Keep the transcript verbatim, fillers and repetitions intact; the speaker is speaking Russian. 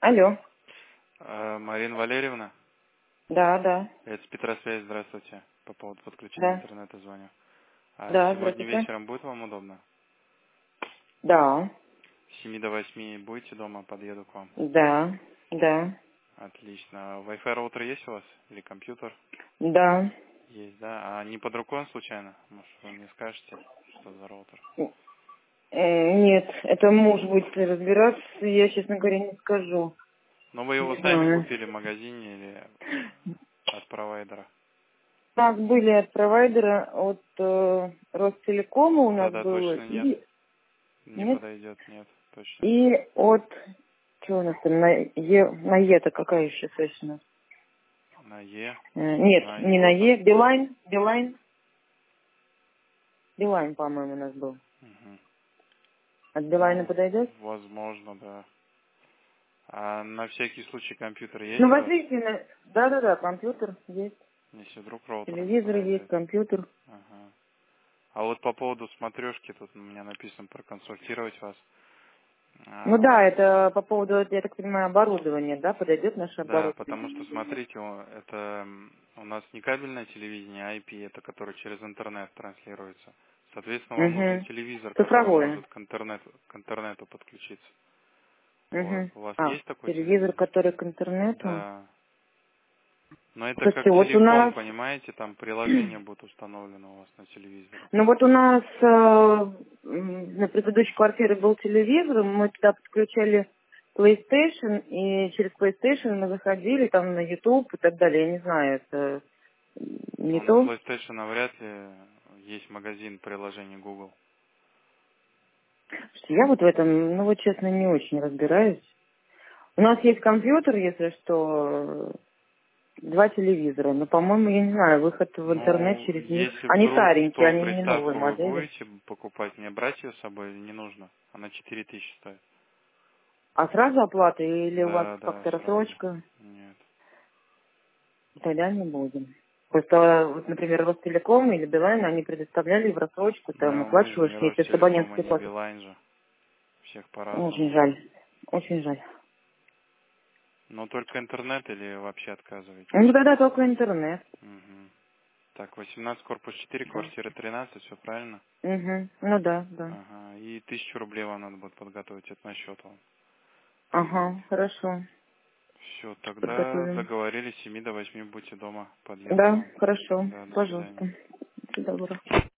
Алло. А, Марина Валерьевна, Да, да. это Петросвязь, здравствуйте. По поводу подключения Да. интернета звоню. А Да, сегодня здравствуйте. вечером будет вам удобно? Да. С семи до восьми будете дома, подъеду к вам. Да. Да. Отлично. Wi-Fi роутер есть у вас? Или компьютер? Да. Есть, да? А не под рукой случайно? Может, вы мне скажете, что за роутер? Э, Нет, это муж будет разбираться, я, честно говоря, не скажу. Но вы его Не сами знаю. купили в магазине или от провайдера? У нас были от провайдера, от э, Ростелекома у нас Тогда было, точно нет. и Не нет, подойдет, нет, точно. и от, что у нас там, на Е, на Е-то какая еще связь у нас? На Е, Э, Нет, на не на Европа. Е, Билайн, Билайн, Билайн, по-моему, у нас был. Мгм. От Билайна Ну, подойдет? возможно, да. А на всякий случай компьютер Ну, есть у вас? возьмите, на... да-да-да, компьютер есть, Если вдруг роутер не телевизор есть, подойдет. компьютер. Ага. А вот по поводу смотрешки, тут у меня написано проконсультировать вас. Ну А, да, это по поводу, я так понимаю, оборудования, да, подойдет наше да, потому что, оборудование? смотрите, о, это м, у нас не кабельное телевидение, а ай пи, это которое через интернет транслируется. Соответственно, вам нужен Угу. телевизор, который Цифровое. может к интернету, к интернету подключиться. Вот. Угу. У вас А, есть такой телевизор, телевизор? который к интернету. Да. Но это как Слушайте, вот у телефон, нас, понимаете, там приложение будет установлено у вас на телевизоре. ну вот у нас э, м, на предыдущей квартире был телевизор, мы туда подключали PlayStation, и через PlayStation мы заходили там на YouTube и так далее. Я не знаю, это не Но на то. PlayStation навряд ли есть магазин приложений Google. Слушайте, я вот в этом, ну вот честно, не очень разбираюсь. У нас есть компьютер, если что, два телевизора, но, по-моему, я не знаю, выход в интернет Ну, через них. если Они вдруг, старенькие, то они не новые приставку вы модели. будете покупать, мне брать ее с собой или не нужно? Она четыре тысячи стоит. А сразу оплата или у вас Да, да, как-то сразу. рассрочка? Нет. Тогда не будем. Просто, вот, например, Ростелеком или Билайн, они предоставляли в рассрочку, там Но мы же оплачиваешь не все эти с Ростелеком и абонентской не платы. Билайн же. Всех Очень по-разному. жаль. Очень жаль. Но только интернет или вообще отказываетесь? Ну, тогда только интернет. Угу. Так, восемнадцать, корпус четыре, Да. квартира тринадцать, все правильно? Угу. Ну да, да. Ага. И тысячу рублей вам надо будет подготовить, это на счет вам переводить. Ага, хорошо. Все, тогда Подготовим. договорились, с семи до восьми будьте дома, подъеду к Да, вам. хорошо. Да, до свидания. Пожалуйста. Всего доброго.